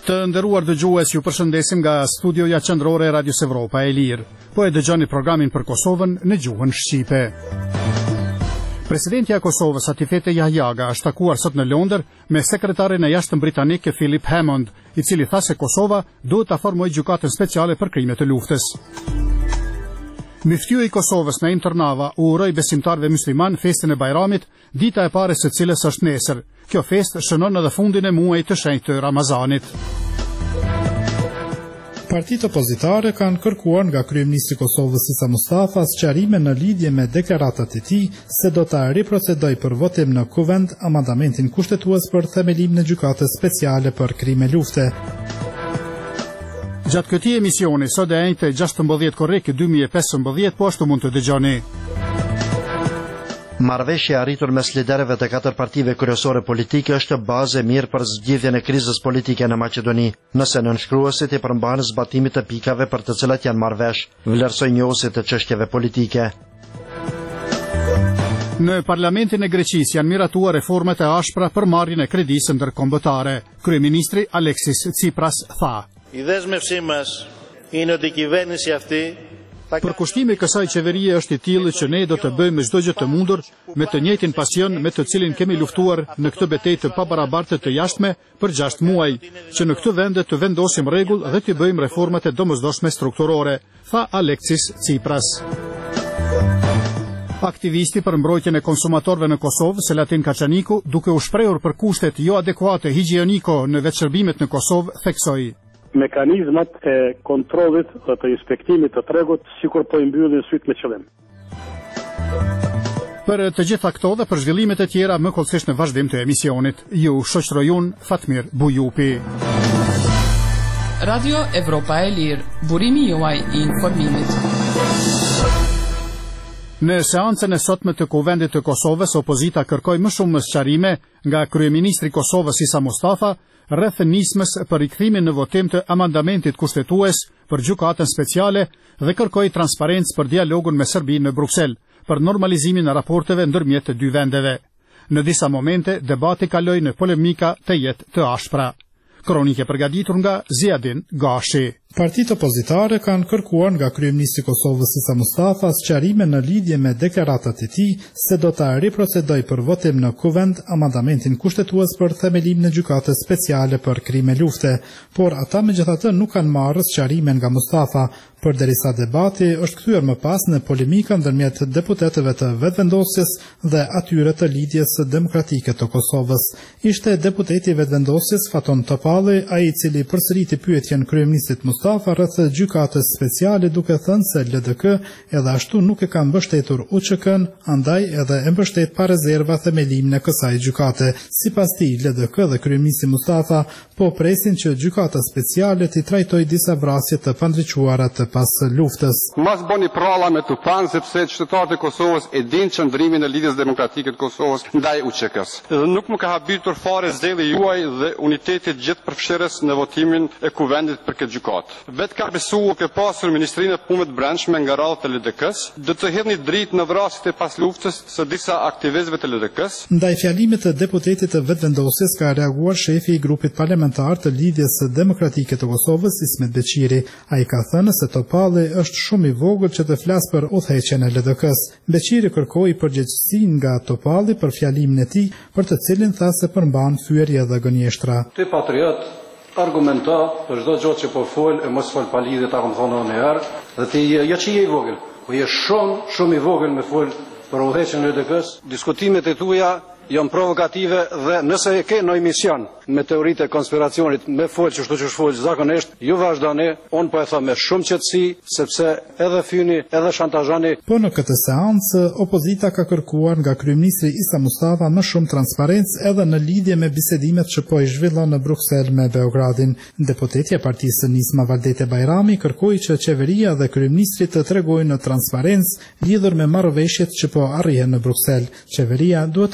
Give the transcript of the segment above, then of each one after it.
Të nderuar dëgjues, ju përshëndesim nga studioja qendrore e Radios Evropa e Lirë. Po e dëgjoni programin për Kosovën në gjuhën shqipe. Presidentja e Kosovës Atifete Jahjaga është takuar sot në Londër me sekretarin e jashtëm britanik Philip Hammond, i cili tha se Kosova duhet ta formojë gjykatën speciale për krimet të luftës. Myftyu i Kosovës Naim Tërnava u uroi besimtarëve musliman festën e Bajramit, dita e parë së cilës është nesër. Kjo festë shënon edhe fundin e muajit të shenjtë të Ramazanit. Partitë opozitare kanë kërkuar nga kryeministri i Kosovës Isa Mustafa sqarime në lidhje me deklaratat e tij se do ta riprocedojë për votim në Kuvend amandamentin kushtetues për themelimin e gjykatës speciale për krime lufte. Gjatë këtij emisioni, sot e njëjtë 16 korrik 2015, po ashtu mund të dëgjoni. Marrëveshja e arritur mes liderëve të 4 partive kryesore politike është bazë e mirë për zgjidhjen e krizës politike në Maqedoni, nëse nënshkruesit i përmbahen zbatimit të pikave për të cilat janë marrë vesh, vlerësoi njohësit të çështjeve politike. Në Parlamentin e Greqisë janë miratuar reformat e ashpra për marrjen e kredisë ndërkombëtare. Kryeministri Aleksis Tsipras tha: Η δέσμευσή μας είναι ότι η κυβέρνηση αυτή Përkushtimi kësaj qeverie është i tillë që ne do të bëjmë çdo gjë të mundur me të njëjtin pasion me të cilin kemi luftuar në këtë betejë të pabarabartë të jashtme për 6 muaj, që në këtë vend të vendosim rregull dhe të bëjmë reformat e domosdoshme strukturore, tha Aleksis Tsipras. Aktivisti për mbrojtjen e konsumatorëve në Kosovë, Selatin Kaçaniku, duke u shprehur për kushtet jo adekuate higjieniko në vetëshërbimet në Kosovë, theksoi: Mekanizmat e kontrollit dhe të inspektimit të tregut sikur po i mbyllin syt me qëllim. Për të gjitha këto dhe për zhvillimet e tjera më kollësisht në vazhdim të emisionit, ju shoqëroj unë Fatmir Bujupi. Radio Evropa e Lirë, burimi juaj i informimit. Në seancën e sotme të Kuvendit të Kosovës, opozita kërkoi më shumë sqarime nga kryeministri i Kosovës Isa Mustafa rreth nismës për rikthimin në votim të amandamentit kushtetues për gjykatën speciale dhe kërkoi transparencë për dialogun me Serbinë në Bruksel për normalizimin e raporteve ndërmjet të dy vendeve. Në disa momente debati kaloi në polemika të jetë të ashpra. Kronike përgatitur nga Ziadin Gashi. Partitë opozitare kanë kërkuar nga kryeministri i Kosovës Isa Mustafa sqarime në lidhje me deklaratat e tij se do ta riprocedojë për votim në Kuvend amandamentin kushtetues për themelimin e gjykatës speciale për krime lufte, por ata megjithatë nuk kanë marrë sqarime nga Mustafa, përderisa debati është kthyer më pas në polemika ndërmjet deputetëve të vetëvendosjes dhe atyre të Lidhjes Demokratike të Kosovës. Ishte deputeti vetëvendosjes Faton Topalli, ai i cili përsëriti pyetjen kryeministrit Mustafa rreth gjykatës speciale, duke thënë se LDK edhe ashtu nuk e ka mbështetur UÇK-n, andaj edhe e mbështet pa rezerva themelimin e kësaj gjykate. Sipas tij, LDK dhe kryeministri Mustafa po presin që gjykata speciale t'i trajtojë disa vrasje të pandriquara të pas luftës. Mas boni pralla me tupan sepse qytetarët e Kosovës e dinë qëndrimin e Lidhjes Demokratike të Kosovës ndaj UÇK-s. Dhe nuk më ka habitur fare zeli juaj dhe unitetit gjithë përfshirës në votimin e Kuvendit për këtë gjykatë. Vetë ka besuar ke pasur Ministrinë e Punëve të Brendshme nga radhët e LDK-s, do të hedhni dritë në vrasjet e pas luftës së disa aktivistëve të LDK-s. Ndaj fjalimit të deputetit të vetëvendosjes ka reaguar shefi i grupit parlamentar të Lidhjes Demokratike të Kosovës, Ismet Beqiri. Ai ka thënë se Topalli është shumë i vogël që të flasë për udhëheqjen e LDK-s. Beqiri kërkoi përgjegjësinë nga Topalli për fjalimin e tij, për të cilin tha se përmban thyerje dhe gënjeshtra. Ti patriot argumento për çdo gjë që po fol e mos fol pa lidhje, ta kam thonë në herë, dhe ti jo që je i vogël, po je shumë i vogël me fol për udhëheqjen e LDK-s. Diskutimet e tuaja janë provokative dhe nëse e ke në emision me teoritë e konspiracionit me fol që fol zakonisht, ju vazhdoni, unë po e them me shumë qetësi, sepse edhe fyni, edhe shantazhoni. Po në këtë seancë, opozita ka kërkuar nga kryeministri Isa Mustafa më shumë transparencë edhe në lidhje me bisedimet që po i zhvillon në Bruksel me Beogradin. Deputetja e partisë Nisma Valdete Bajrami kërkoi që qeveria dhe kryeministri të tregojnë në transparencë lidhur me marrëveshjet që po arrihen në Bruksel. Qeveria duhet të tregohet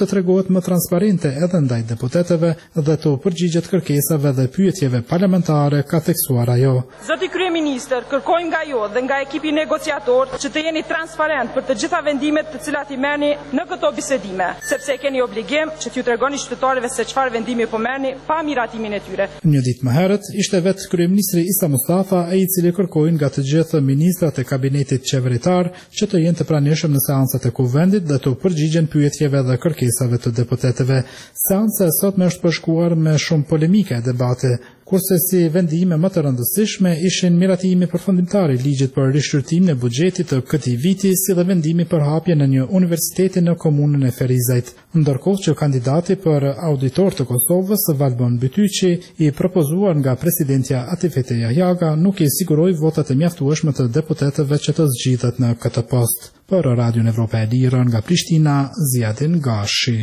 bëhet më transparente edhe ndaj deputetëve dhe të përgjigjet kërkesave dhe pyetjeve parlamentare, ka theksuar ajo. Zoti kryeministër, kërkojmë nga ju dhe nga ekipi negociator që të jeni transparent për të gjitha vendimet të cilat i merrni në këto bisedime, sepse keni obligim që t'ju tregoni qytetarëve se çfarë vendimi po merrni pa miratimin e tyre. Një ditë më herët ishte vetë kryeministri Isa Mustafa ai i cili kërkoi nga të gjithë ministrat e kabinetit qeveritar që të jenë të pranishëm në seancat e kuvendit dhe të përgjigjen pyetjeve dhe kërkesave të deputetëve. Seanca e sotme është përshkuar me shumë polemike e debate, kurse si vendime më të rëndësishme ishin miratimi përfundimtar i ligjit për rishqyrtimin e buxhetit të këtij viti, si dhe vendimi për hapje në një universiteti në komunën e Ferizajt, ndërkohë që kandidati për auditor të Kosovës, Valbon Bytyqi, i propozuar nga presidentja Atifete Jahjaga, nuk i siguroi votat e mjaftueshme të deputetëve që të zgjidhet në këtë post. Për Radion Evropa e Lirë nga Prishtina, Ziadin Gashi.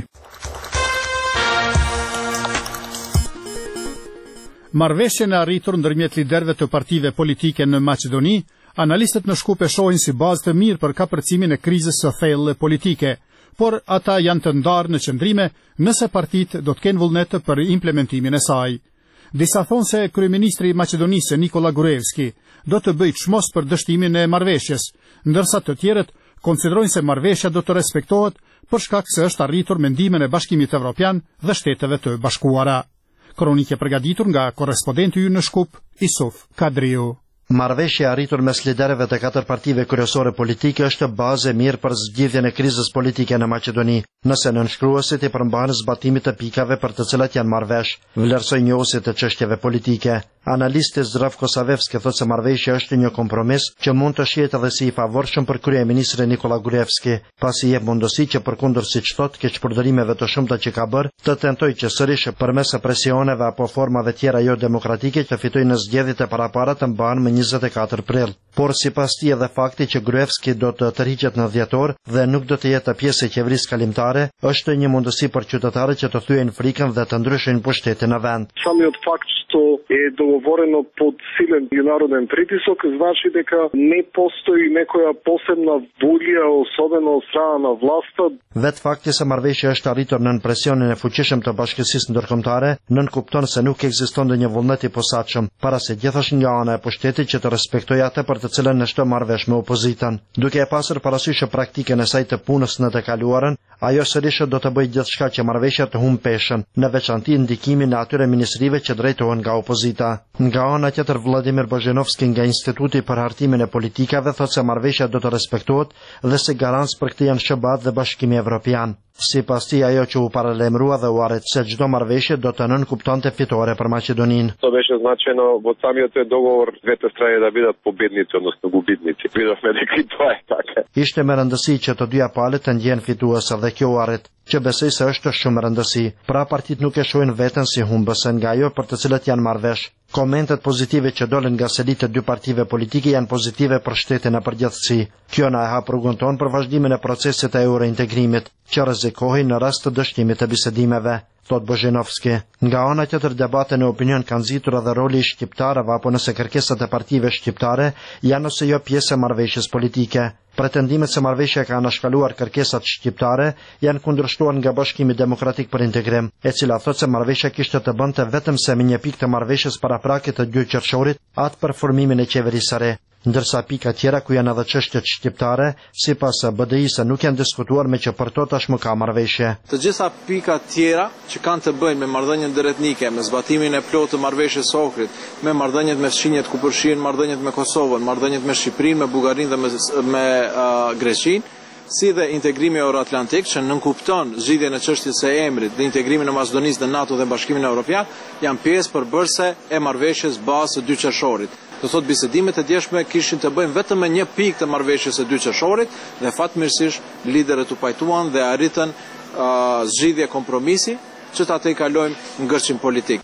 Marrëveshjen e arritur ndërmjet liderëve të partive politike në Maqedoni, analistët në Shkup e shohin si bazë të mirë për kapërcimin e krizës së thellë politike, por ata janë të ndarë në qëndrime nëse partitë do të kenë vullnet për implementimin e saj. Disa thonë se kryeministri i Maqedonisë Nikola Gruevski do të bëjë çmos për dështimin e marrëveshjes, ndërsa të tjerët konsiderojnë se marrëveshja do të respektohet për shkak se është arritur me ndihmën e Bashkimit Evropian dhe Shteteve të Bashkuara. Kronike përgatitur nga korrespondenti ynë në Shkup, Isuf Kadriu. Marrëveshja e arritur mes liderëve të 4 partive kryesore politike është bazë e mirë për zgjidhjen e krizës politike në Maqedoni, nëse nënshkruesit i përmbahen zbatimit të pikave për të cilat janë marrë vesh, vlerësoi njohësit të çështjeve politike. Analisti Zdravko Savevski thotë se marrëveshja është një kompromis që mund të shihet edhe si i favorshëm për kryeministrin Nikola Gruevski, pasi jep mundësi që përkundër siç thotë keqpërdorimeve të shumta që ka bërë, të tentojë që sërish përmes presioneve apo formave tjera jo demokratike të fitojë në zgjedhjet e parapara të mbahen më 24 prill. Por sipas tij edhe fakti që Gruevski do të tërhiqet në dhjetor dhe nuk do të jetë pjesë e qeverisë kalimtare, është një mundësi për qytetarët që të thyejnë frikën dhe të ndryshojnë pushtetin në vend. Самиот факт што е договорено под силен меѓународен притисок значи дека не постои некоја посебна волја, особено од страна на власта. Vetë fakti se marrëveshja është arritur nën presionin e fuqishëm të bashkësisë ndërkombëtare, nënkupton se nuk ekziston ndonjë vullnet i posaçëm, para se gjithashtu nga ana e pushtetit që të respektojë atë për të cilën në shto marrëvesh me opozitën. Duke e pasur parasysh praktikën e saj të punës në të kaluarën, ajo sërish do të bëjë gjithçka që marrëveshja të humbë peshën, në veçanti ndikimin e atyre ministrive që drejtohen nga opozita. Nga ana tjetër, Vladimir Bozhenovski nga Instituti për Hartimin e Politikave thotë se marrëveshja do të respektohet dhe se garancë për këtë janë SBA dhe Bashkimi Evropian. Sipas tij, ajo që u paralajmërua dhe u arrit se çdo marrëveshje do të nënkuptonte fitore për Maqedoninë. To беше значено во самиот договор двете страни да бидат победници, односно губитници. Видовме дека и тоа е така. Ishte me rëndësi që të dyja palët të ndjenë fituese dhe kjo u arrit, që besoj se është shumë rëndësi. Pra partit nuk e shohin veten si humbëse nga ajo për të cilët janë marrë vesh. Komentet pozitive që dolën nga selitë e dy partive politike janë pozitive për shtetin e përgjithësi. Kjo na e hap rrugën tonë për vazhdimin e procesit të eurointegrimit, që rrezikohej në rast të dështimit të bisedimeve, thot Bozhenovski. Nga ana tjetër, debate në opinion kanë nxitur edhe roli i shqiptarëve apo nëse kërkesat e partive shqiptare janë ose jo pjesë e marrëveshjes politike. Pretendimet se marrëveshja ka anashkaluar kërkesat shqiptare janë kundërshtuar nga Bashkimi Demokratik për Integrim, e cila thotë se marrëveshja kishte të bënte vetëm se me një pikë të marrëveshjes paraprakit të 2 qershorit atë për formimin e qeverisë së re, ndërsa pika tjera ku janë edhe çështjet shqiptare, sipas BDI-së nuk janë diskutuar me që për to tashmë ka marrëveshje. Të gjitha pikat tjera që kanë të bëjnë me marrëdhënien drejtnike, me zbatimin e plotë të marrëveshjes së Ohrit, me marrëdhëniet me fshinjet ku përfshihen marrëdhëniet me Kosovën, marrëdhëniet me Shqipërinë, me Bullgarinë dhe me Greqinë, si dhe integrimi euroatlantik që nënkupton zgjidhjen e çështjes së emrit dhe integrimin e Maqedonisë në NATO dhe Bashkimin Evropian, janë pjesë përbërëse e marrëveshjes bazë së 2 qershorit. Do thot bisedimet e djeshme kishin të bëjnë vetëm me një pikë të marrëveshjes së 2 qershorit dhe fatmirësisht liderët u pajtuan dhe arritën zgjidhje kompromisi që ta tejkalojnë ngërçin politik.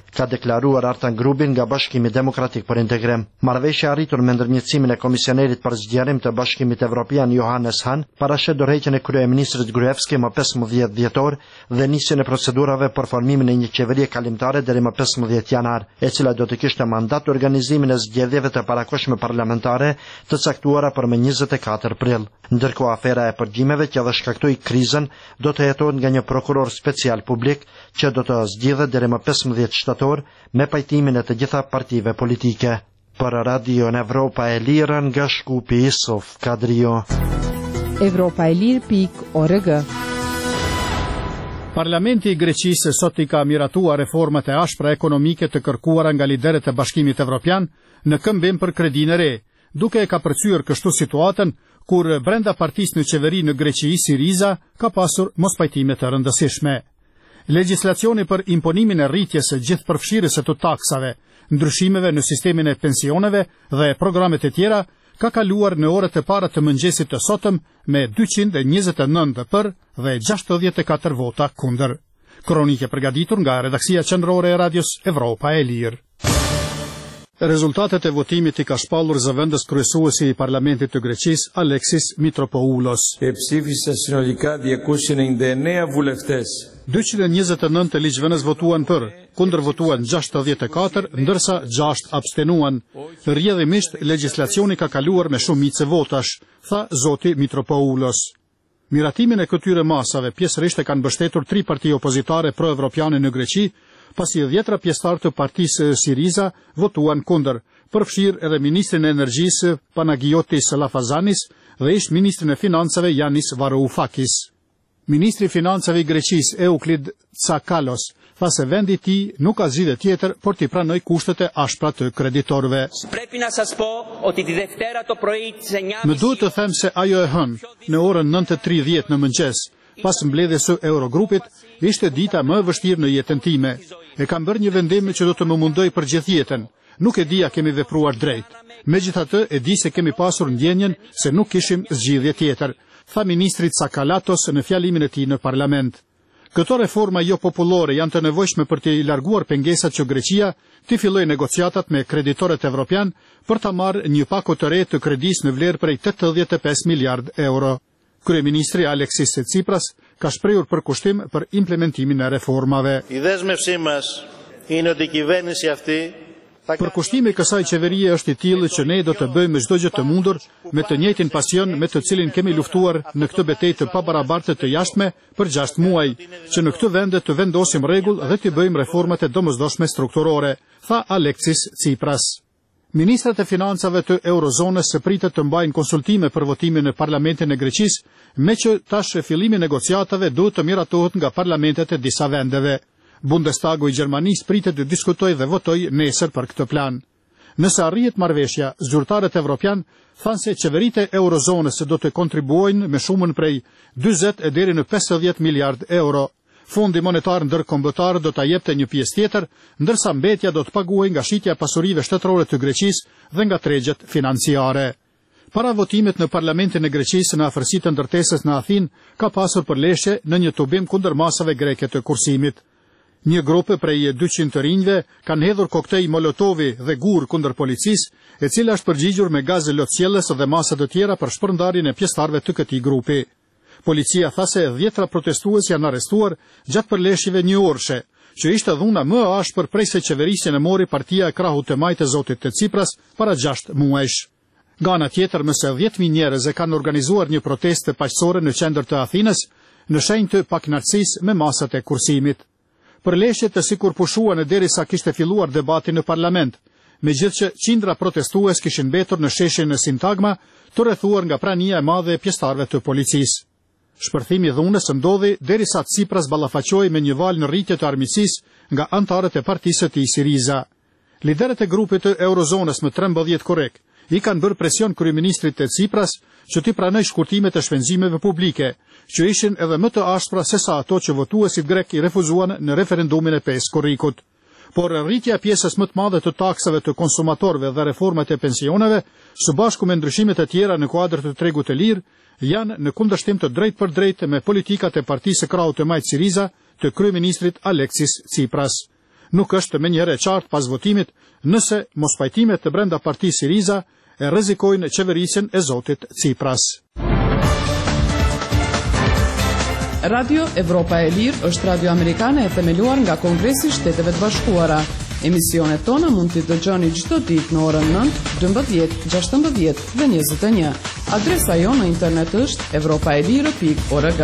ka deklaruar Artan Grubi nga Bashkimi Demokratik për Integrim. Marrëveshja arritur me ndërmjetësimin e komisionerit për zgjerim të Bashkimit Evropian Johannes Hahn parashet dorëheqjen e kryeministrit Gruevski më 15 dhjetor dhe nisjen e procedurave për formimin e një qeverie kalimtare deri më 15 janar, e cila do të kishte mandat organizimin e zgjedhjeve të parakohshme parlamentare të caktuara për më 24 prill. Ndërkohë afera e përgjimeve që dhe shkaktoi krizën do të jetohet nga një prokuror special publik që do të zgjidhet deri më 15 shtator me pajtimin e të gjitha partive politike. Për Radio në Evropa e Lirë nga Shkupi Isuf Kadrio. Evropaelir.org. Parlamenti i Greqisë sot I ka miratuar reformat e ashpra ekonomike të kërkuara nga liderët e Bashkimit Evropian në këmbim për kredinë e re, duke e ka përcyer kështu situatën kur brenda partisë në qeveri në Greqi Siriza ka pasur mospajtime të rëndësishme. Legjislacioni për imponimin e rritjes së gjithëpërfshirëse të taksave, ndryshimeve në sistemin e pensioneve dhe programet e tjera ka kaluar në orët e para të mëngjesit të sotëm me 229 për dhe 64 vota kundër. Kronike përgatitur nga redaksia qendrore e Radios Evropa e Lirë. Rezultatet e votimit I ka shpallur zëvendës kryesuesi I Parlamentit të Greqisë Alexis Mitropoulos. Ψήφισαν συνολικά 299 βουλευτές. 229 të ligjvënës votuan për, kundër votuan 64, ndërsa 6 abstenuan. Rrjedhimisht legjislacioni ka kaluar me shumicë votash, tha zoti Mitropoulos. Miratimin e këtyre masave pjesërisht e kanë mbështetur 3 parti opozitare pro-evropiane në Greqi, pasi 10 pjesëtar të partisë Siriza votuan kundër, përfshir edhe ministrin e energjisë Panagiotis Lafazanis dhe ish ministrin e financave Yanis Varoufakis. Ministri I Financave I Greqisë Euklid Tsakalos tha se vendi I tij nuk ka zgjidhje tjetër por t'i pranoj kushtet e ashpra të kreditorëve. Më duhet të them se ajo e hënë, në orën 9:30 në mëngjes, pas mbledhjes së Eurogrupit, ishte dita më e vështirë në jetën time. E kam bërë një vendim që do të më mundoj për gjithë jetën. Nuk e di a kemi vepruar drejt. Megjithatë, e di se kemi pasur ndjenjen se nuk kishim zgjidhje tjetër, tha ministri Tsakalatos në fjalimin e tij në parlament. Këto reforma jo popullore janë të nevojshme për të larguar pengesat që Greqia të fillojë negociatat me kreditorët evropian për ta marrë një pako të re të kredisë në vlerë prej 85 miliard euro. Kryeministri Alexis Tsipras ka shprehur përkushtim për implementimin e reformave. Përkushtimi I kësaj qeverie është I tillë që ne do të bëjmë çdo gjë të mundur me të njëjtin pasion me të cilin kemi luftuar në këtë betejë të pabarabartë të jashtme për 6 muaj, që në këtë vend të vendosim rregull dhe të bëjmë reformat e domosdoshme strukturore, tha Alexis Tsipras. Ministrat e financave të eurozonës së pritet të mbajnë konsultime për votimin në Parlamentin e Greqisë, me që tash fillimi I negociatave duhet të miratohet nga parlamentet e disa vendeve. Bundestagu I Gjermanisë pritet të diskutojë dhe votojë nesër për këtë plan. Nëse arrihet marrëveshja, zyrtarët evropian thanë se qeveritë e eurozonës do të kontribuojnë me shumën prej 40 deri në 50 miliard euro. Fondi monetar ndërkombëtar do ta jepte një pjesë tjetër, ndërsa mbetja do të paguajë nga shitja e pasurive shtetërore të Greqisë dhe nga tregjet financiare. Para votimit në Parlamentin e Greqisë në afërsitë të ndërtesës në Athinë ka pasur përleshje në një tubim kundër masave greke të kursimit. Një grupe prej 200 të rinjve kanë hedhur koktej molotovi dhe gur kundër policisë, e cila është përgjigjur me gazë lotësjellës dhe masa të tjera për shpërndarjen e pjesëtarëve të këtij grupi. Policia tha se 10 protestues janë arrestuar gjatë përleshjeve një orëshe, që ishte dhuna më e ashpër prej se qeverisjen e mori partia e krahut të majtë e zotit të Tsipras para 6 muajsh. Nga ana tjetër, më se 10.000 njerëz e kanë organizuar një protestë paqësore në qendër të Athinës në shenjë të pakënaqësisë me masat e kursimit. Përleshjet të sikur pushuan derisa kishte filluar debati në parlament, megjithëse që qindra protestues kishin mbetur në sheshin e Sintagma, të rrethuar nga prania e madhe e pjesëtarëve të policisë. Shpërthimi I dhunës ndodhi derisa Tsipras ballafaqoi me një val në rritje të armiqësisë nga anëtarët e partisë së tij Siriza. Liderët e grupit të eurozonës më 13 korrek I kanë bërë presion kryeministrit të Tsipras që t'i pranoj shkurtimet e shpenzimeve publike, që ishin edhe më të ashpra se sa ato që votuesit grek I refuzuan në referendumin e 5 korrikut. Por rritja e pjesës më të madhe të taksave të konsumatorëve dhe reformat e pensioneve, së bashku me ndryshimet e tjera në kuadër të tregut të lirë, janë në kundërshtim të drejtë për drejtë me politikat e partisë së krahut të majtë Siriza të kryeministrit Alexis Tsipras. nuk është menjëherë e qartë pas votimit nëse mospajtimet të brenda partisë Siriza e rrezikojnë qeverisjen e zotit Tsipras. Radio Evropa e Lirë është radio amerikane e themeluar nga Kongresi i Shteteve të Bashkuara. Emisionet tona mund t'i dëgjoni çdo ditë në orën 9, 12, 16 dhe 21. Adresa jonë në internet është europaelire.org.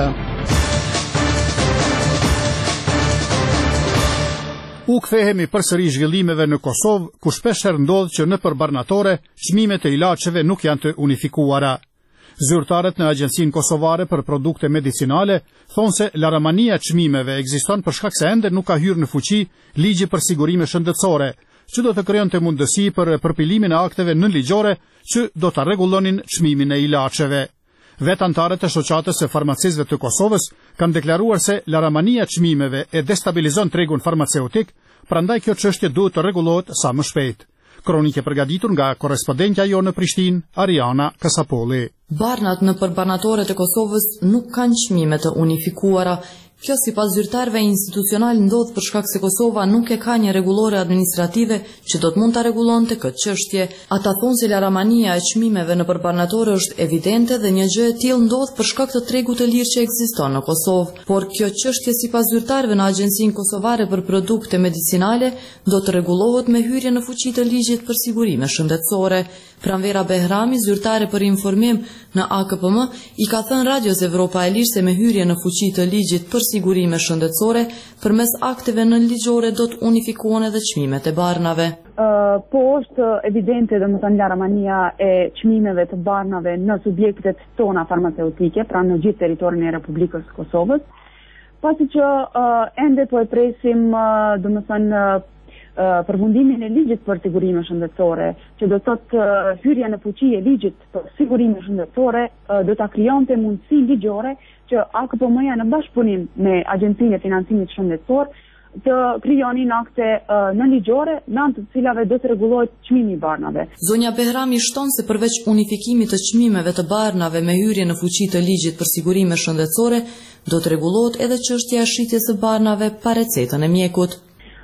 U kthehemi përsëri zhvillimeve në Kosovë, ku shpeshherë ndodh që nëpër barnatore çmimet e ilaçeve nuk janë të unifikuara. Zyrtarët në Agjencinë Kosovare për Produkte Medicinale thonë se laramania e çmimeve ekziston për shkak se ende nuk ka hyrë në fuqi ligji për sigurime shëndetësore, që do të krijonte mundësi për përpilimin e akteve nënligjore që do ta rregullonin çmimin e ilaçeve. Vetë antarët e shoqatës së farmacistëve të Kosovës kanë deklaruar se laramania e çmimeve e destabilizon tregun farmaceutik, prandaj kjo çështje duhet të rregullohet sa më shpejt. Kronike përgatitur nga korrespondentja jonë në Prishtinë, Ariana Kasapolli. Barnat në përbanatorët e Kosovës nuk kanë çmime të unifikuara. Kjo sipas zyrtarëve institucional ndodh për shkak se Kosova nuk e ka një rregullore administrative që do të mund ta rregullonte këtë çështje. Ata thonë se laramania e çmimeve në përbanatore është evidente dhe një gjë e tillë ndodh për shkak të tregut të lirë që ekziston në Kosovë, por kjo çështje sipas zyrtarëve në Agjencinë Kosovare për Produkte Medicinale do të rregullohet me hyrje në fuqi të ligjit për sigurime shëndetësore. Pranvera Behrami, zyrtare për informim në AKPM, i ka thënë Radios Evropa e Lirë se me hyrje në fuqi të ligjit për sigurime shëndetësore, përmes akteve nënligjore do të unifikohen edhe çmimet e barnave. Po është evidente domethënë laramania e çmimeve të barnave në subjektet tona farmaceutike, pra në gjithë territorin e Republikës së Kosovës, pasi që ende po e presim domethënë përfundimin e ligjit për sigurime shëndetësore, që do të thotë hyrja në fuqi e ligjit për sigurime shëndetësore do ta krijonte mundësi ligjore që AKPM-ja në bashkëpunim me Agjencinë e Financimit Shëndetësor të krijonin akte nënligjore në anë të cilave do të rregullohet çmimi i barnave. Zonja Behrami shton se përveç unifikimit të çmimeve të barnave me hyrje në fuqi të ligjit për sigurime shëndetësore, do të rregullohet edhe çështja e shitjes së barnave pa recetën e mjekut.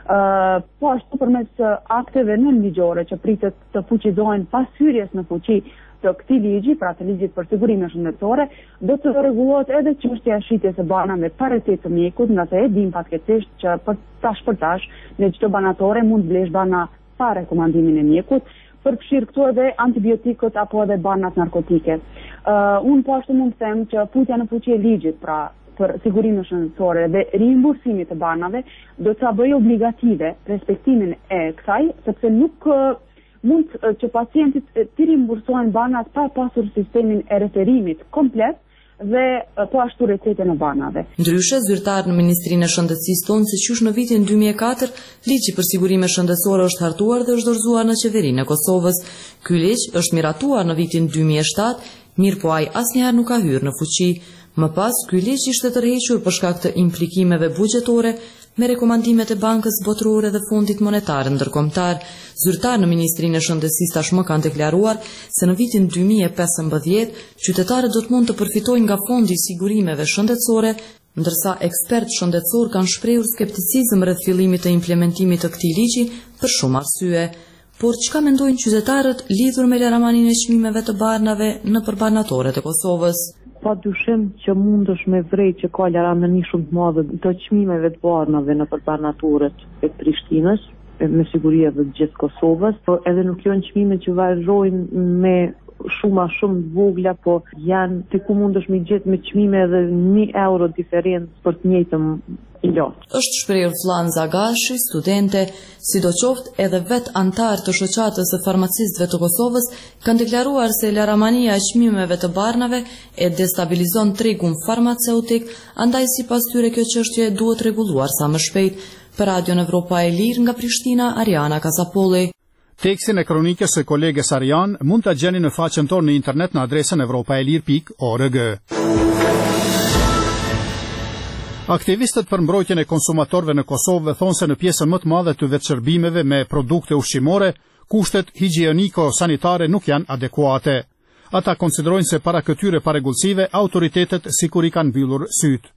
Po ashtu përmes akteve nënligjore që pritet të fuqizohen pas hyrjes në fuqi të këtij ligji, pra të ligjit për sigurime shëndetësore, do të rregullohet edhe çështja e shitjes së barnave pa recetë të mjekut, nga se e dim fatkeqësisht që për tash në çdo banatore mund blesh barna pa rekomandimin e mjekut, përfshirë këtu edhe antibiotikët apo edhe barnat narkotike. Unë po ashtu mund të them që futja në fuqi e ligjit, pra për sigurime shëndetësore dhe rimbursimit të barnave do të bëjë obligative respektimin e kësaj, sepse nuk mund që pacientit të rimbursohen barnat pa pasur sistemin e referimit komplet dhe po ashtu recetën e barnave. Ndryshe, zyrtar në Ministrinë e Shëndetësisë tonë se qysh në vitin 2004 ligji për sigurime shëndetësore është hartuar dhe është dorëzuar në qeverinë e Kosovës. Ky ligj është miratuar në vitin 2007, mirë po ai asnjëherë nuk ka hyrë në fuqi. Më pas, ky ligj ishte tërhequr për shkak të implikimeve buxhetore me rekomandimet e Bankës Botërore dhe Fondit Monetar Ndërkombëtar. Zyrtar në Ministrinë e Shëndetësisë tashmë kanë deklaruar se në vitin 2015 qytetarët do të mund të përfitojnë nga Fondi i Sigurimeve Shëndetësore, ndërsa ekspertë shëndetësor kanë shprehur skepticizëm rreth fillimit të implementimit të këtij ligji për shumë arsye. Por çka mendojnë qytetarët lidhur me laramaninë e çmimeve të barnave në përbanatorët e Kosovës? Pa dyshim që mund është me vrej që ka laramani shumë të madhe të çmimeve të barnave në përbanatorët e Prishtinës, me siguri edhe të gjithë Kosovës, por edhe nuk janë çmime që varrojnë me shumë vogla, po janë të ku mund është me gjetë me çmime edhe 1 euro diferencë për të njëjtën ilaç. Është shprehur Flan Zagashi, studente, sidoqoftë edhe vet antar të shoqatës së farmacistëve të Kosovës, kanë deklaruar se laramania e çmimeve të barnave e destabilizon tregun farmaceutik, andaj sipas tyre kjo çështje duhet rregulluar sa më shpejt. Për Radion Evropa e Lirë nga Prishtina, Ariana Kasapolli. Tekstin e kronikës së kolegës Arian mund ta gjeni në faqen tonë në internet në adresën europaelir.org. Aktivistët për mbrojtjen e konsumatorëve në Kosovë thonë se në pjesën më të madhe të vetëshërbimeve me produkte ushqimore, kushtet higjieniko-sanitare nuk janë adekuate. Ata konsiderojnë se para këtyre parregullsive autoritetet sikur i kanë mbyllur syt.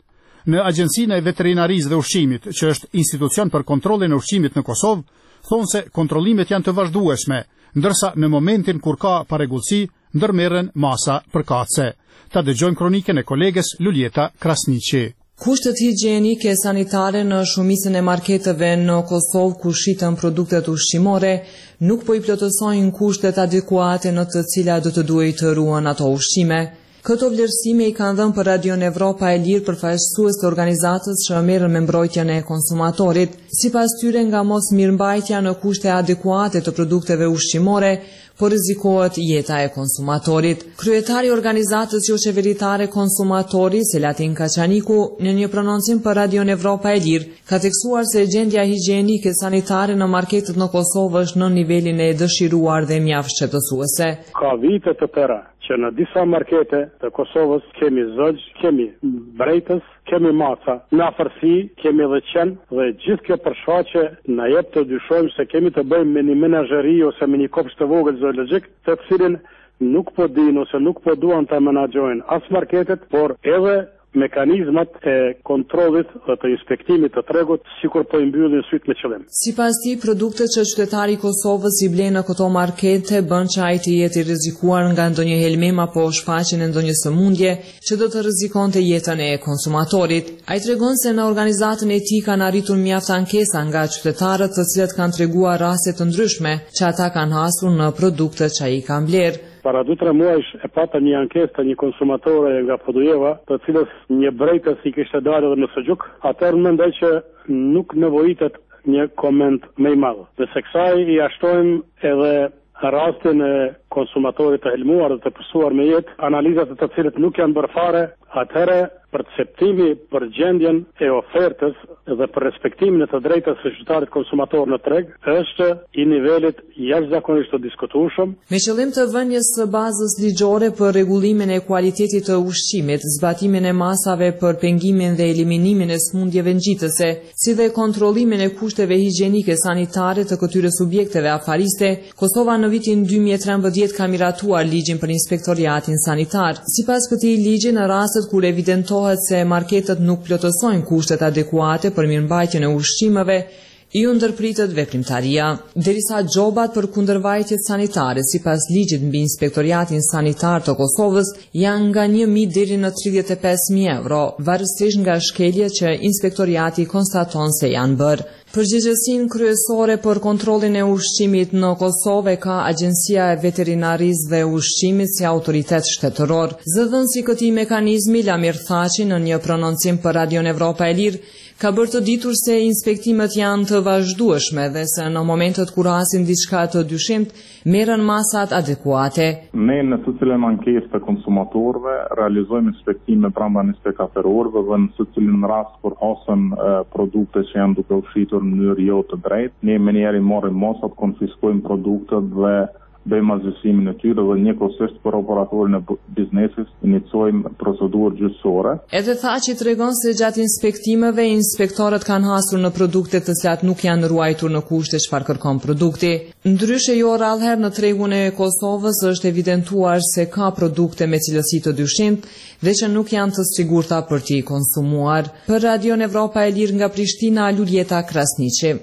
Në Agjencinë e Veterinarisë dhe Ushqimit, që është institucion për kontrollin e ushqimit në Kosovë, thonë se kontrollimet janë të vazhdueshme, ndërsa në momentin kur ka parregullsi, ndërmerren masa përkatëse. Ta dëgjojmë kronikën e kolegës Luljeta Krasniqi. Kushtet higjienike e sanitare në shumicën e marketeve në Kosovë ku shiten produktet ushqimore nuk po i plotësojnë kushtet adekuate në të cilat do të duhej të ruhen ato ushqime. Këto vlerësime i kanë dhënë për Radio Evropa e Lirë përfaqësues të organizatës që merren me mbrojtjen e konsumatorit. Sipas tyre, nga mos mirëmbajtja në kushte adekuate të produkteve ushqimore, po rrezikohet jeta e konsumatorit. Kryetari i organizatës jo qeveritare Konsumatori, Selatin Kaçaniku, në një prononcim për Radio Evropa e Lirë, ka theksuar se gjendja higjienike sanitare në marketet në Kosovë është në nivelin e dëshiruar dhe mjaft shqetësuese. Ka vite të tëra që në disa markete të Kosovës kemi zogj, kemi brejtës, kemi maca, në afërsi kemi dhe qenë dhe gjithë kjo përshfaqe na jep të dyshojmë se kemi të bëjmë me një menaxheri ose me një kopsht të vogël zoologjik, të cilin nuk po dinë ose nuk po duan ta menaxhojnë as marketet, por edhe mekanizmat e kontrollit dhe të inspektimit të tregut, sikur po i mbyllin syt me qëllim. Sipas tij, produktet që qytetari i Kosovës i blen në këto markete bën që ai të jetë i rrezikuar nga ndonjë helmim apo shfaqjen e ndonjë sëmundje që do të rrezikonte jetën e konsumatorit. Ai tregon se në organizatën e tij kanë arritur mjaft ankesa nga qytetarët, të cilët kanë treguar raste të ndryshme që ata kanë hasur në produktet që ai kanë blerë. Para 2-3 muajsh e pata një ankesë të një konsumatore nga Podujeva, të cilës një brejtës i kishte dalë në Seljuk. Atëherë mendoj që nuk nevojitet një koment më i madh. Nëse kësaj i ashtojmë edhe rastin e konsumatorit të helmuar dhe të pësuar me jetë, analizat të cilët nuk janë bërë fare, atëherë perceptimi për gjendjen e ofertës dhe për respektimin e të drejtës së qytetarit konsumator në treg është i nivelit jashtëzakonisht të diskutueshëm. Me qëllim të vënies së bazës ligjore për rregullimin e kualitetit të ushqimit, zbatimin e masave për pengimin dhe eliminimin e smundjeve ngjitëse, si dhe kontrollimin e kushteve higjienike sanitare të këtyre subjekteve afariste, Kosova në vitin 2013 ka miratuar ligjin për inspektoriatin sanitar. Sipas këtij ligji, në rastet kur evidentohet se marketet nuk plotësojnë kushtet adekuate për mirëmbajtjen e ushqimeve, ju ndërpritet veprimtaria. Derisa gjobat për kundërvajtjet sanitare sipas ligjit mbi inspektoriatin sanitar të Kosovës janë nga 1.000 deri në 35.000 euro, varësisht nga shkeljet që inspektoriati konstaton se janë bërë. Përgjegjësinë kryesore për kontrollin e ushqimit në Kosovë ka Agjencia e Veterinarisë dhe Ushqimit si autoritet shtetëror. Zëdhënësi i këtij mekanizmi, Lamir Thaçi, në një prononcim për Radio Evropa e Lirë, ka bërë të ditur se inspektimet janë të vazhdueshme dhe se në momentet kur hasin diçka të dyshimt, merren masat adekuate. Ne në të cilën ankesë të konsumatorëve realizojmë inspektime brenda 24 orëve dhe në të cilin rast kur hasen produkte që janë duke u shitur në mënyrë jo të drejtë, ne menjëherë marrim masat, konfiskojmë produktet dhe bëjmë azhësimin e tyre dhe njëkohësisht për operatorin e biznesit iniciojmë procedurë gjyqësore. Edhe Thaçi tregon se gjatë inspektimeve inspektorët kanë hasur në produkte të cilat nuk janë ruajtur në kushte çfarë kërkon produkti. Ndryshe jo rrallëherë në tregun e Kosovës është evidentuar se ka produkte me cilësi të dyshimt dhe që nuk janë të sigurta për t'i konsumuar. Për Radio Evropa e Lirë nga Prishtina, Luljeta Krasniqi.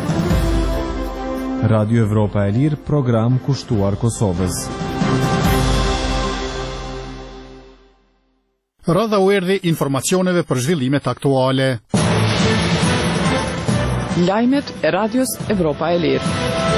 Radio Evropa e Lirë, program kushtuar Kosovës. Radha u erdhi informacioneve për zhvillimet aktuale. Lajmet e Radios Evropa e Lirë.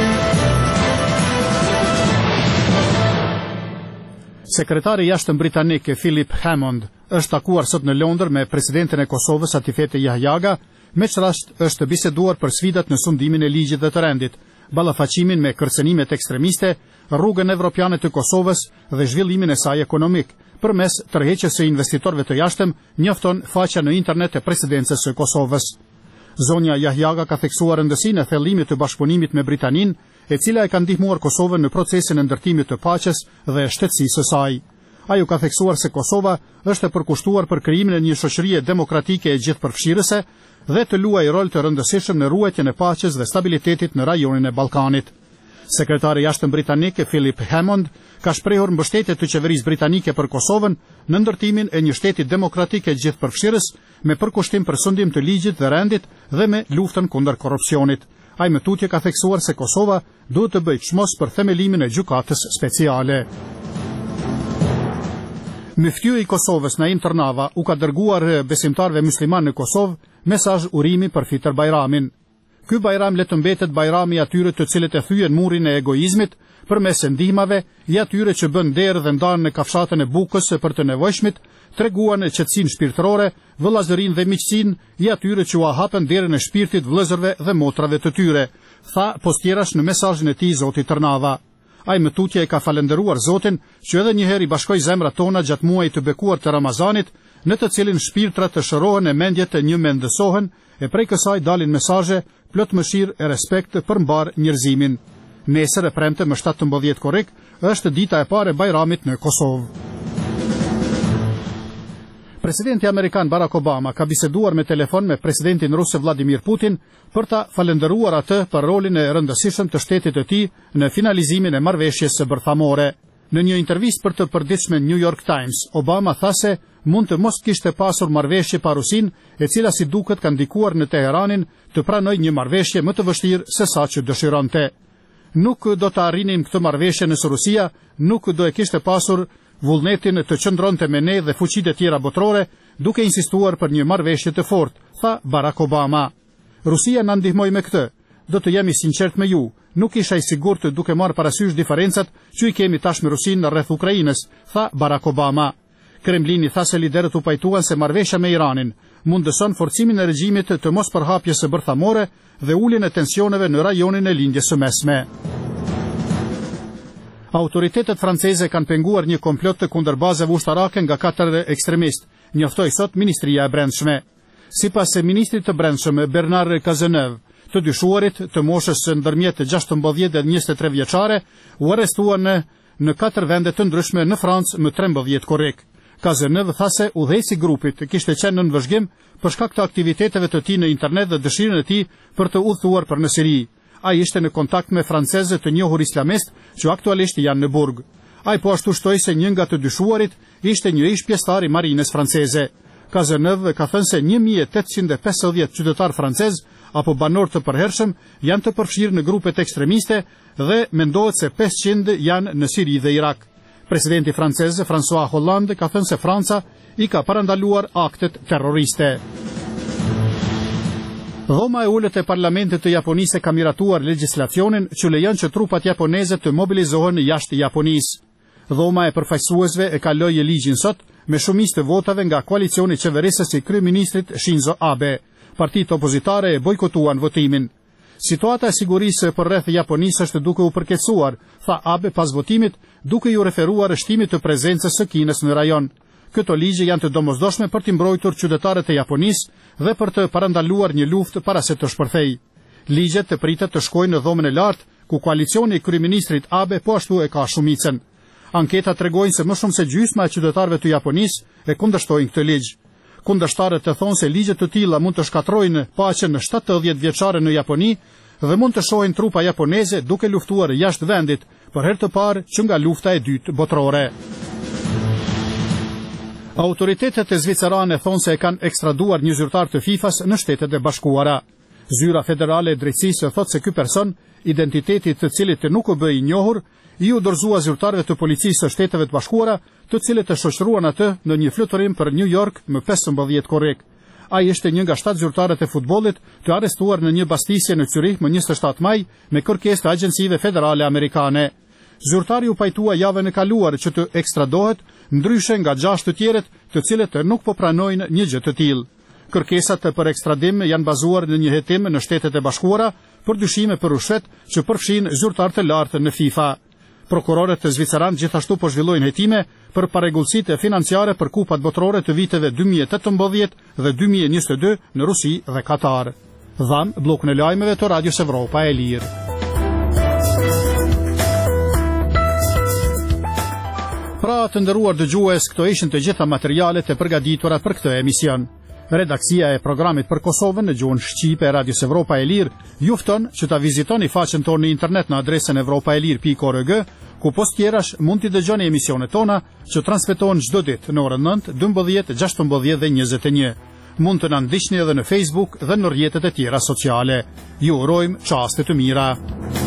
Sekretari i jashtëm britanik Philip Hammond është takuar sot në Londër me presidentin e Kosovës Atifete Jahjaga, me që rast është biseduar për sfidat në sundimin e ligjit dhe të rendit, ballafaqimin me kërcënimet ekstremiste, rrugën evropiane të Kosovës dhe zhvillimin e saj ekonomik. Përmes tërheqjes së investitorëve të jashtëm, njofton faqja në internet e presidencës së Kosovës. Zonja Jahjaga ka theksuar rëndësinë e thellimit të bashkëpunimit me Britaninë, e cila e ka ndihmuar Kosovën në procesin e ndërtimit të paqes dhe shtetësisë së saj. Ajo ka theksuar se Kosova është e përkushtuar për krijimin e një shoqërie demokratike e gjithëpërfshirëse dhe të luajë rol të rëndësishëm në ruajtjen e paqes dhe stabilitetit në rajonin e Ballkanit. Sekretari i jashtëm britanik Philip Hammond ka shprehur mbështetje të qeverisë britanike për Kosovën në ndërtimin e një shteti demokratik e gjithëpërfshirës me përkushtim për sundim të ligjit dhe rendit dhe me luftën kundër korrupsionit. Ai më tutje ka theksuar se Kosova duhet të bëjë çmos për themelimin e gjykatës speciale. Myftyu i Kosovës Naim Tërnava u ka dërguar besimtarëve musliman në Kosovë mesazh urimi për Fitër Bajramin. Ky bajram le të mbetet bajrami i atyre të cilët e thyen murin e egoizmit përmes ndihmave, i atyre që bën derë dhe ndan në kafshatën e bukës për të nevojshmit, treguan qetësinë shpirtërore, vëllazërinë dhe miqësinë, i atyre që u hapën derën e shpirtit vëllezërve dhe motrave të tyre, tha postjerash në mesazhin e tij zoti Tërnava. Ai më tutje e ka falendëruar Zotin që edhe një herë i bashkoi zemrat tona gjatë muajit të bekuar të Ramazanit, në të cilin shpirtrat të shërohen e mendjet e një mendësohen, e prej kësaj dalin mesazhe plot mëshirë e respekt për mbar njerëzimin. Nesër e premte më 17 korrik është dita e parë e bajramit në Kosovë. Presidenti amerikan Barack Obama ka biseduar me telefon me presidentin rus Vladimir Putin për ta falendëruar atë për rolin e rëndësishëm të shtetit të tij në finalizimin e marrëveshjes së bërthamore. Në një intervistë për të përditshme New York Times, Obama tha se mund të mos kishte pasur marrëveshje pa Rusin, e cila si duket ka ndikuar në Teheranin të pranojë një marrëveshje më të vështirë se sa që dëshironte. Nuk do të arrinim këtë marrëveshje nëse Rusia nuk do e kishte pasur vullnetin të qëndronte me ne dhe fuqitë e tjera botërore, duke insistuar për një marrëveshje të fortë, tha Barack Obama. Rusia na ndihmoi me këtë. Do të jemi sinqert me ju, nuk isha i sigurt duke marrë parasysh diferencat që i kemi tash me Rusinë në rreth Ukrainës, tha Barack Obama. Kremlini tha se liderët u pajtuan se marrëveshja me Iranin mundëson forcimin e regjimit të mos përhapjes së bërthamore dhe uljen e tensioneve në rajonin e lindjes së mesme. Autoritetet franceze kanë penguar një komplot të kundër bazave ushtarake nga 4 ekstremistë, njoftoi sot Ministria e Brendshme. Sipas ministrit të Brendshëm Bernard Cazeneuve, të dyshuarit të moshës ndërmjet 16 dhe 23 vjeçare u arrestuan në 4 vende të ndryshme në Francë më 13 korrik. Cazeneuve tha se udhëheci i grupit kishte qenë në vëzhgim për shkak të aktiviteteve të tij në internet dhe dëshirën e tij për të udhëtuar për në Siri. Ai ishte në kontakt me francezë të njohur islamist që aktualisht janë në burg. Ai po ashtu shtoi se një nga të dyshuarit ishte një ish pjesëtar i marines franceze. Cazeneuve ka thënë se 1850 qytetar francez apo banor të përhershëm janë të përfshirë në grupet ekstremiste dhe mendohet se 500 janë në Siri dhe Irak. Presidenti francez François Hollande ka thënë se Franca i ka parandaluar aktet terroriste. Dhoma e ulët e parlamentit të Japonisë ka miratuar legjislacionin që lejon që trupat japoneze të mobilizohen jashtë Japonisë. Dhoma e përfaqësuesve e kaloi ligjin sot me shumicë të votave nga koalicioni qeverisës i kryeministrit Shinzo Abe. Partitë opozitare e bojkotuan votimin. Situata e sigurisë për rreth Japonisë është duke u përkeqësuar, tha Abe pas votimit, duke ju referuar shtimit të prezencës së Kinës në rajon. Këto ligje janë të domosdoshme për të mbrojtur qytetarët e Japonisë dhe për të parandaluar një luftë para se të shpërthejë. Ligjet të pritet të shkojnë në dhomën e lartë, ku koalicioni i kryeministrit Abe po ashtu e ka shumicën. Anketa tregojnë se më shumë se gjysma e qytetarëve të Japonisë e kundërshtojnë këtë ligj. Kundërshtarët të thonë se ligjet të tilla mund të shkatrojnë paqen në 70 vjeçare në Japoni dhe mund të shohin trupa japoneze duke luftuar jashtë vendit, për herë të parë që nga lufta e dytë botërore. Autoritetet e zvicerane thonë se e kanë ekstraduar një zyrtar të FIFA-s në Shtetet e Bashkuara. Zyra federale e drejtësisë thotë se ky person, identiteti të cilit nuk u bë i njohur, i u dorëzua zyrtarëve të policisë së Shteteve të Bashkuara, të cilët e shoqëruan atë në një fluturim për New York më 15 korrik. Ai ishte një nga 7 zyrtarët e futbollit të arrestuar në një bastisje në Zyrich më 27 maj me kërkesë të agjencive federale amerikane. Zyrtari u pajtua javën e kaluar që të ekstradohet, ndryshe nga 6 të tjerët, të cilët nuk po pranojnë një gjë të tillë. Kërkesat për ekstradim janë bazuar në një hetim në Shtetet e Bashkuara për dyshime për ushqet që përfshin zyrtar të lartë në FIFA. Prokurorët e Zviceran gjithashtu po zhvillojnë hetime për parregullsitë financiare për kupat botërore të viteve 2018 dhe 2022 në Rusi dhe Katar. Dham bllokun e lajmeve të Radios Evropa e Lirë. Pra të nderuar dëgjues, këto ishin të gjitha materialet e përgatitura për këtë emision. Redaksia e programit për Kosovën në gjuhën shqipe e Radios Evropa e Lirë ju fton që ta vizitoni faqen tonë në internet në adresën evropaelir.org, ku post tjerash mund t'i dëgjoni emisionet tona që transmetohen çdo ditë në orën 9, 12, 16 dhe 21. Mund të na ndiqni edhe në Facebook dhe në rrjetet e tjera sociale. Ju urojmë çaste të mira.